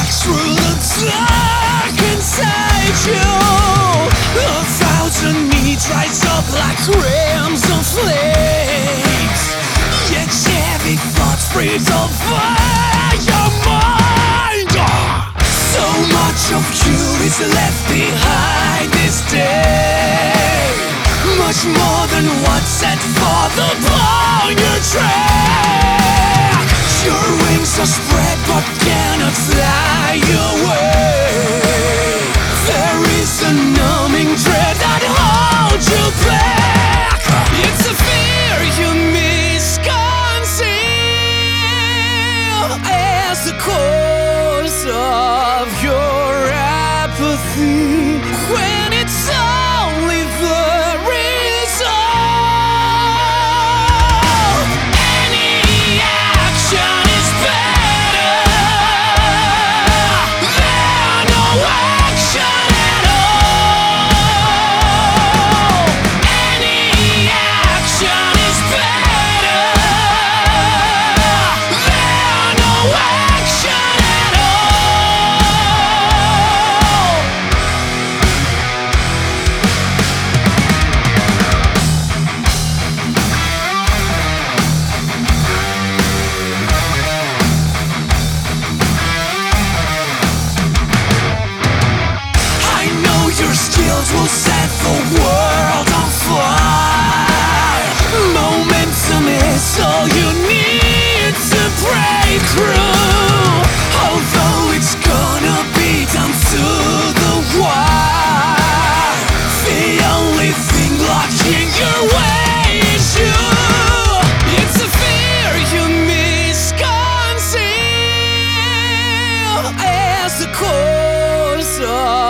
through the dark inside you. 1,000 needs rise up like crimson flames. Yet heavy thoughts freeze over your mind. So much of you is left behind this day, much more than what's set forth upon your track. Your wings are spread but cannot fly away. There is a numbing dread that holds you back. It's a fear you misconceal as the cause of your apathy, when it's only the result. Any action is better than no action at all. Any action is better than no action at all. I know your skills will set the world on fire. Momentum is all you need to break through. Although it's gonna be down to the wire, the only thing blocking your way is you. It's a fear you misconceal as the cause of